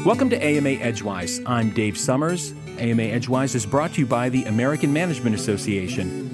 Welcome to AMA Edgewise. I'm Dave Summers. AMA Edgewise is brought to you by the American Management Association.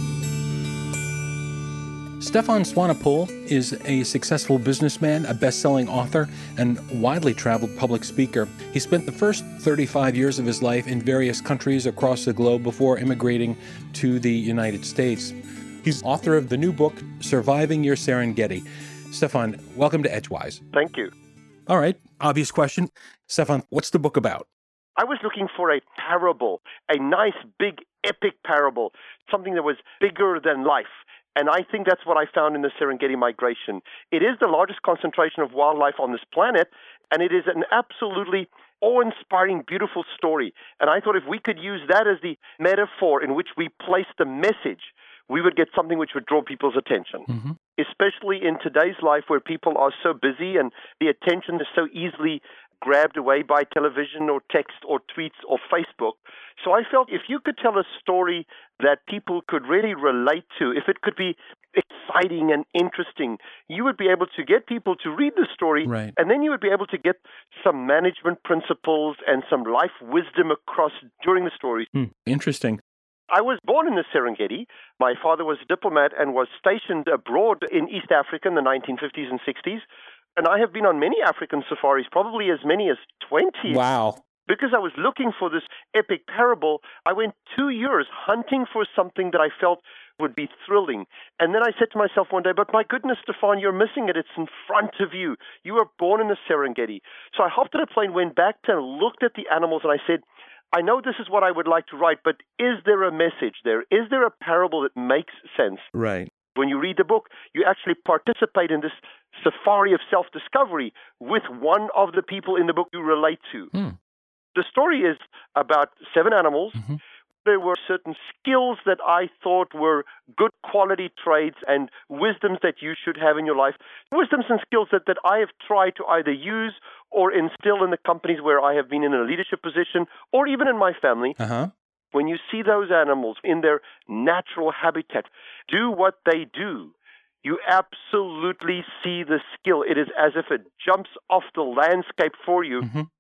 Stefan Swanepoel is a successful businessman, a best-selling author, and widely traveled public speaker. He spent the first 35 years of his life in various countries across the globe before immigrating to the United States. He's author of the new book, Surviving Your Serengeti. Stefan, welcome to Edgewise. Thank you. All right, obvious question. Stefan, what's the book about? I was looking for a parable, a nice, big, epic parable, something that was bigger than life. And I think that's what I found in the Serengeti migration. It is the largest concentration of wildlife on this planet, and it is an absolutely awe-inspiring, beautiful story. And I thought if we could use that as the metaphor in which we place the message, we would get something which would draw people's attention, especially in today's life where people are so busy and the attention is so easily grabbed away by television or text or tweets or Facebook. So I felt if you could tell a story that people could really relate to, if it could be exciting and interesting, you would be able to get people to read the story, Right. And then you would be able to get some management principles and some life wisdom across during the story. Interesting. I was born in the Serengeti. My father was a diplomat and was stationed abroad in East Africa in the 1950s and 60s. And I have been on many African safaris, probably as many as 20. Wow. Because I was looking for this epic parable, I went 2 years hunting for something that I felt would be thrilling. And then I said to myself one day, but my goodness, Stefan, you're missing it. It's in front of you. You were born in the Serengeti. So I hopped on a plane, went back and looked at the animals, and I said, I know this is what I would like to write, but is there a message there? Is there a parable that makes sense? Right. When you read the book, you actually participate in this safari of self-discovery with one of the people in the book you relate to. The story is about 7 animals. There were certain skills that I thought were good quality traits and wisdoms that you should have in your life. Wisdoms and skills that I have tried to either use or instill in the companies where I have been in a leadership position or even in my family. When you see those animals in their natural habitat do what they do, you absolutely see the skill. It is as if it jumps off the landscape for you.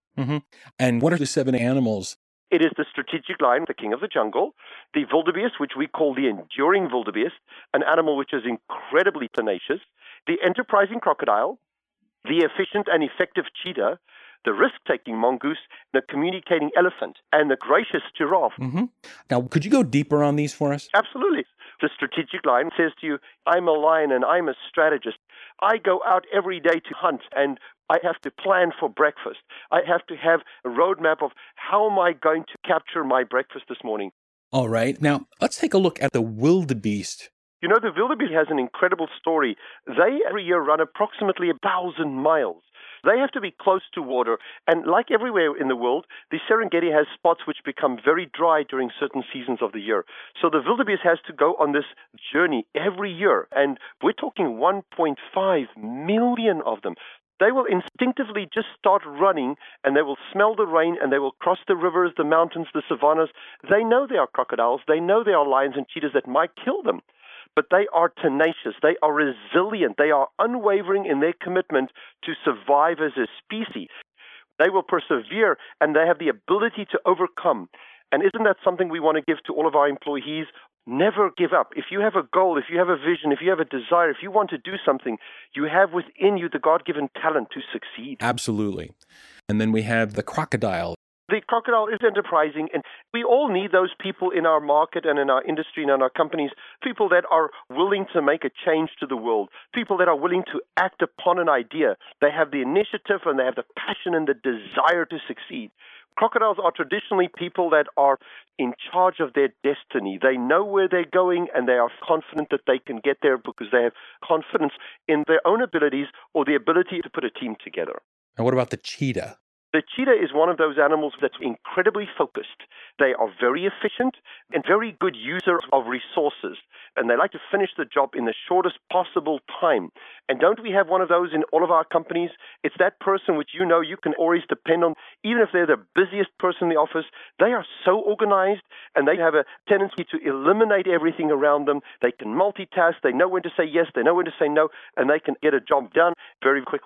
And what are the 7 animals? It is the strategic lion, the king of the jungle, the wildebeest, which we call the enduring wildebeest, an animal which is incredibly tenacious, the enterprising crocodile, the efficient and effective cheetah, the risk-taking mongoose, the communicating elephant, and the gracious giraffe. Now, could you go deeper on these for us? Absolutely. The strategic lion says to you, I'm a lion and I'm a strategist. I go out every day to hunt and I have to plan for breakfast. I have to have a roadmap of how am I going to capture my breakfast this morning. All right. Now, let's take a look at the wildebeest. You know, the wildebeest has an incredible story. They every year run approximately 1,000 miles. They have to be close to water. And like everywhere in the world, the Serengeti has spots which become very dry during certain seasons of the year. So the wildebeest has to go on this journey every year. And we're talking 1.5 million of them. They will instinctively just start running and they will smell the rain and they will cross the rivers, the mountains, the savannas. They know they are crocodiles. They know they are lions and cheetahs that might kill them. But they are tenacious, they are resilient, they are unwavering in their commitment to survive as a species. They will persevere and they have the ability to overcome. And isn't that something we want to give to all of our employees? Never give up. If you have a goal, if you have a vision, if you have a desire, if you want to do something, you have within you the God-given talent to succeed. Absolutely. And then we have the crocodile. The crocodile is enterprising, and we all need those people in our market and in our industry and in our companies, people that are willing to make a change to the world, people that are willing to act upon an idea. They have the initiative and they have the passion and the desire to succeed. Crocodiles are traditionally people that are in charge of their destiny. They know where they're going and they are confident that they can get there because they have confidence in their own abilities or the ability to put a team together. And what about the cheetah? The cheetah is one of those animals that's incredibly focused. They are very efficient and very good users of resources, and they like to finish the job in the shortest possible time. And don't we have one of those in all of our companies? It's that person which you know you can always depend on, even if they're the busiest person in the office. They are so organized, and they have a tendency to eliminate everything around them. They can multitask. They know when to say yes. They know when to say no, and they can get a job done very quickly.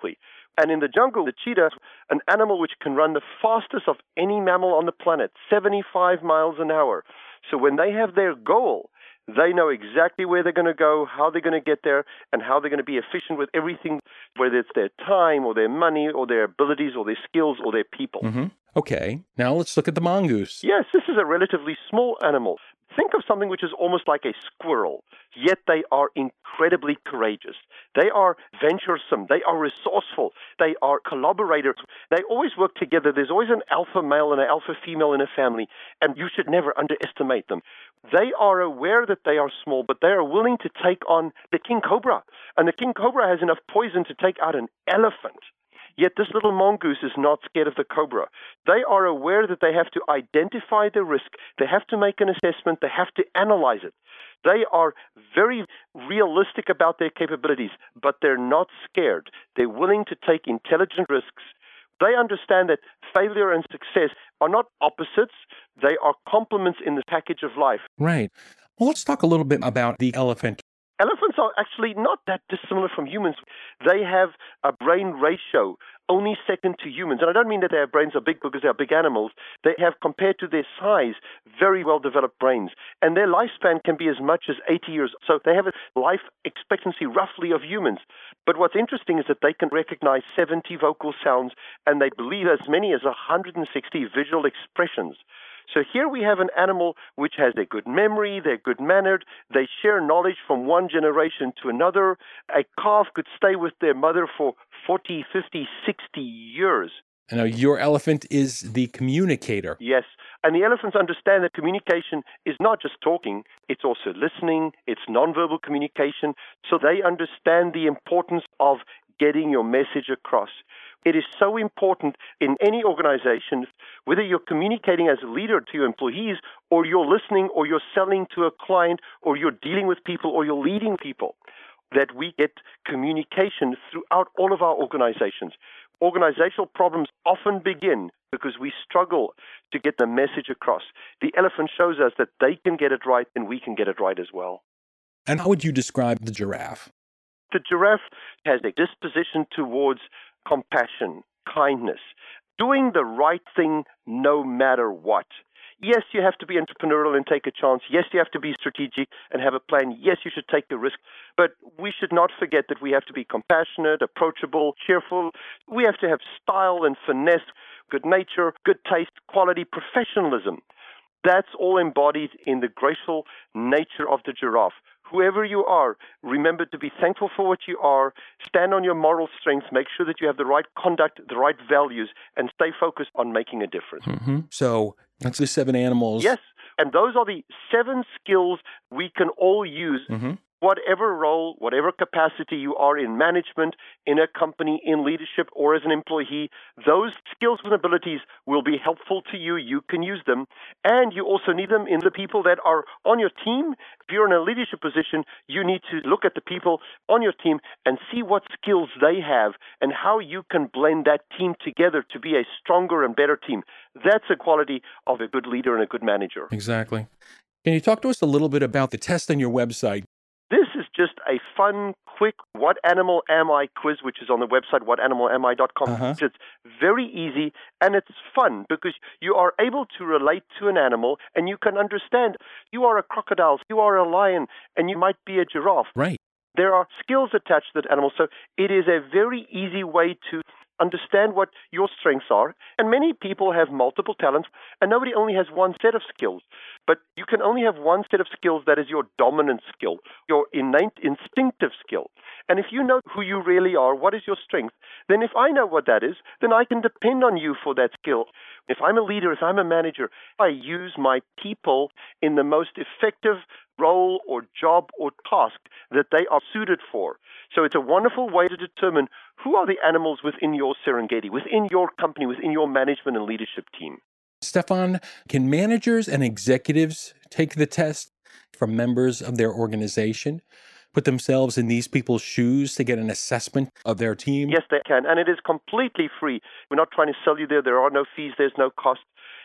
And in the jungle, the cheetah, an animal which can run the fastest of any mammal on the planet, 75 miles an hour. So when they have their goal, they know exactly where they're going to go, how they're going to get there, and how they're going to be efficient with everything, whether it's their time or their money or their abilities or their skills or their people. Mm-hmm. Okay, now let's look at the mongoose. Yes, this is a relatively small animal. Think of something which is almost like a squirrel, yet they are incredibly courageous. They are venturesome. They are resourceful. They are collaborators. They always work together. There's always an alpha male and an alpha female in a family, and you should never underestimate them. They are aware that they are small, but they are willing to take on the king cobra. And the king cobra has enough poison to take out an elephant. Yet this little mongoose is not scared of the cobra. They are aware that they have to identify the risk. They have to make an assessment. They have to analyze it. They are very realistic about their capabilities, but they're not scared. They're willing to take intelligent risks. They understand that failure and success are not opposites. They are complements in the package of life. Right. Well, let's talk a little bit about the elephant. Elephants are actually not that dissimilar from humans. They have a brain ratio only second to humans. And I don't mean that their brains are big because they are big animals. They have, compared to their size, very well-developed brains. And their lifespan can be as much as 80 years. So they have a life expectancy roughly of humans. But what's interesting is that they can recognize 70 vocal sounds, and they believe as many as 160 visual expressions. So here we have an animal which has a good memory, they're good-mannered, they share knowledge from one generation to another. A calf could stay with their mother for 40, 50, 60 years. I know your elephant is the communicator. Yes, and the elephants understand that communication is not just talking, it's also listening, it's nonverbal communication, so they understand the importance of getting your message across. It is so important in any organization, whether you're communicating as a leader to your employees, or you're listening, or you're selling to a client, or you're dealing with people, or you're leading people, that we get communication throughout all of our organizations. Organizational problems often begin because we struggle to get the message across. The elephant shows us that they can get it right, and we can get it right as well. And how would you describe the giraffe? The giraffe has a disposition towards compassion, kindness, doing the right thing no matter what. Yes, you have to be entrepreneurial and take a chance. Yes, you have to be strategic and have a plan. Yes, you should take a risk. But we should not forget that we have to be compassionate, approachable, cheerful. We have to have style and finesse, good nature, good taste, quality, professionalism. That's all embodied in the graceful nature of the giraffe. Whoever you are, remember to be thankful for what you are, stand on your moral strengths, make sure that you have the right conduct, the right values, and stay focused on making a difference. Mm-hmm. So that's the 7 animals. Yes, and those are the 7 skills we can all use. Mm-hmm. Whatever role, whatever capacity you are in management, in a company, in leadership, or as an employee, those skills and abilities will be helpful to you. You can use them. And you also need them in the people that are on your team. If you're in a leadership position, you need to look at the people on your team and see what skills they have and how you can blend that team together to be a stronger and better team. That's a quality of a good leader and a good manager. Exactly. Can you talk to us a little bit about the test on your website? This is just a fun, quick What Animal Am I quiz, which is on the website, whatanimali.com. Uh-huh. It's very easy, and it's fun because you are able to relate to an animal, and you can understand you are a crocodile, you are a lion, and you might be a giraffe. Right. There are skills attached to that animal, so it is a very easy way to understand what your strengths are. And many people have multiple talents, and nobody only has one set of skills. But you can only have one set of skills that is your dominant skill, your innate instinctive skill. And if you know who you really are, what is your strength, then if I know what that is, then I can depend on you for that skill. If I'm a leader, if I'm a manager, I use my people in the most effective role or job or task that they are suited for. So it's a wonderful way to determine who are the animals within your Serengeti, within your company, within your management and leadership team. Stefan, can managers and executives take the test from members of their organization, put themselves in these people's shoes to get an assessment of their team? Yes, they can, and it is completely free. We're not trying to sell you there. There are no fees. There's no cost.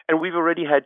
And we've already had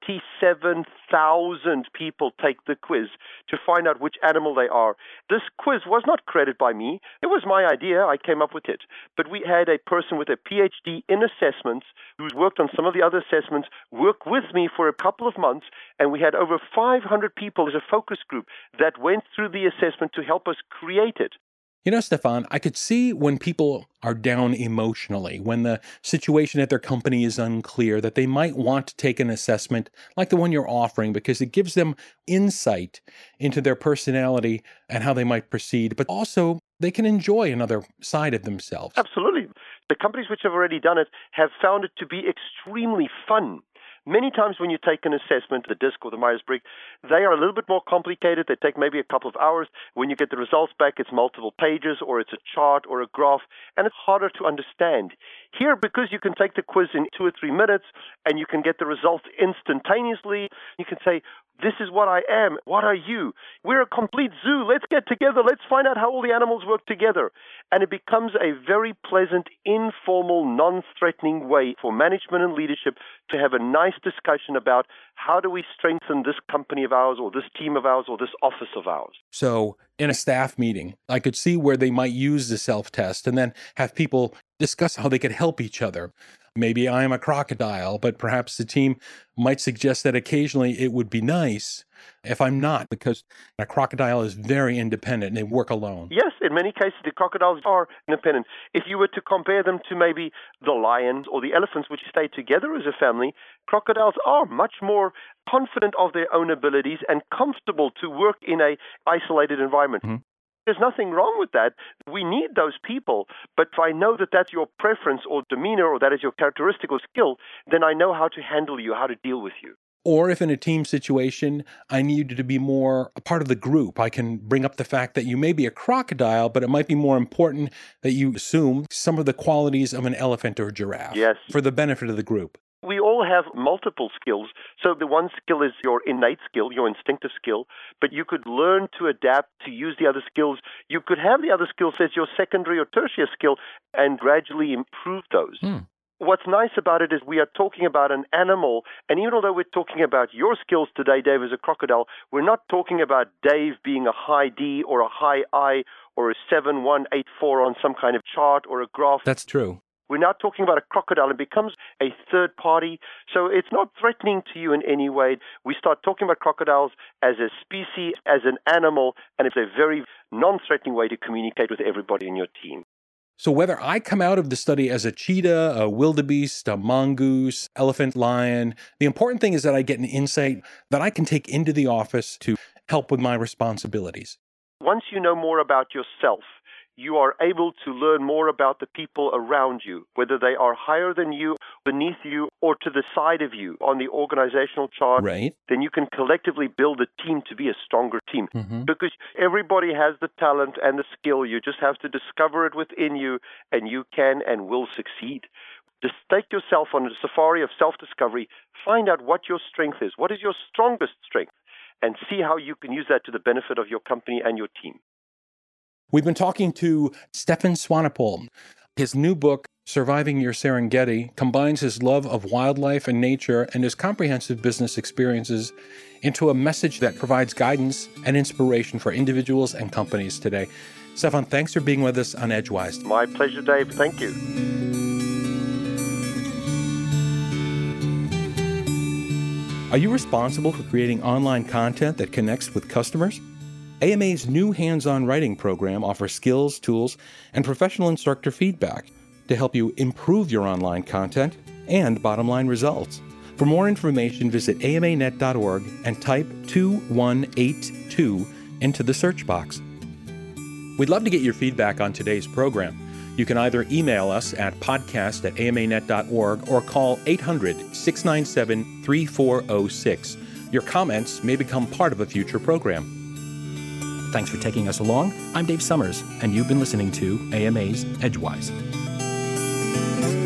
27,000 people take the quiz to find out which animal they are. This quiz was not created by me. It was my idea. I came up with it. But we had a person with a PhD in assessments who's worked on some of the other assessments work with me for a couple of months, and we had over 500 people as a focus group that went through the assessment to help us create it. You know, Stefan, I could see when people are down emotionally, when the situation at their company is unclear, that they might want to take an assessment like the one you're offering because it gives them insight into their personality and how they might proceed, but also they can enjoy another side of themselves. Absolutely. The companies which have already done it have found it to be extremely fun. Many times when you take an assessment, the DISC or the Myers-Briggs, they are a little bit more complicated. They take maybe a couple of hours. When you get the results back, it's multiple pages or it's a chart or a graph, and it's harder to understand. Here, because you can take the quiz in 2 or 3 minutes and you can get the results instantaneously, you can say, this is what I am. What are you? We're a complete zoo. Let's get together. Let's find out how all the animals work together. And it becomes a very pleasant, informal, non-threatening way for management and leadership to have a nice discussion about how do we strengthen this company of ours or this team of ours or this office of ours. So in a staff meeting, I could see where they might use the self-test and then have people discuss how they could help each other. Maybe I am a crocodile, but perhaps the team might suggest that occasionally it would be nice if I'm not, because a crocodile is very independent and they work alone. Yes, in many cases, the crocodiles are independent. If you were to compare them to maybe the lions or the elephants, which stay together as a family, crocodiles are much more confident of their own abilities and comfortable to work in an isolated environment. Mm-hmm. There's nothing wrong with that. We need those people. But if I know that that's your preference or demeanor or that is your characteristic or skill, then I know how to handle you, how to deal with you. Or if in a team situation, I need you to be more a part of the group, I can bring up the fact that you may be a crocodile, but it might be more important that you assume some of the qualities of an elephant or a giraffe. Yes. For the benefit of the group. We all have multiple skills. So the one skill is your innate skill, your instinctive skill, but you could learn to adapt to use the other skills. You could have the other skills as your secondary or tertiary skill and gradually improve those. What's nice about it is we are talking about an animal, and even although we're talking about your skills today, Dave, as a crocodile, we're not talking about Dave being a high D or a high I or a 7184 on some kind of chart or a graph. That's true. We're now talking about a crocodile. It becomes a third party. So it's not threatening to you in any way. We start talking about crocodiles as a species, as an animal, and it's a very non-threatening way to communicate with everybody in your team. So whether I come out of the study as a cheetah, a wildebeest, a mongoose, elephant, lion, the important thing is that I get an insight that I can take into the office to help with my responsibilities. Once you know more about yourself, you are able to learn more about the people around you, whether they are higher than you, beneath you, or to the side of you on the organizational chart. Right. Then you can collectively build a team to be a stronger team. Mm-hmm. Because everybody has the talent and the skill. You just have to discover it within you, and you can and will succeed. Just take yourself on a safari of self-discovery. Find out what your strength is. What is your strongest strength? And see how you can use that to the benefit of your company and your team. We've been talking to Stefan Swanepoel. His new book, Surviving Your Serengeti, combines his love of wildlife and nature and his comprehensive business experiences into a message that provides guidance and inspiration for individuals and companies today. Stefan, thanks for being with us on Edgewise. My pleasure, Dave. Thank you. Are you responsible for creating online content that connects with customers? AMA's new hands-on writing program offers skills, tools, and professional instructor feedback to help you improve your online content and bottom-line results. For more information, visit amanet.org and type 2182 into the search box. We'd love to get your feedback on today's program. You can either email us at podcast@amanet.org or call 800-697-3406. Your comments may become part of a future program. Thanks for taking us along. I'm Dave Summers, and you've been listening to AMA's Edgewise.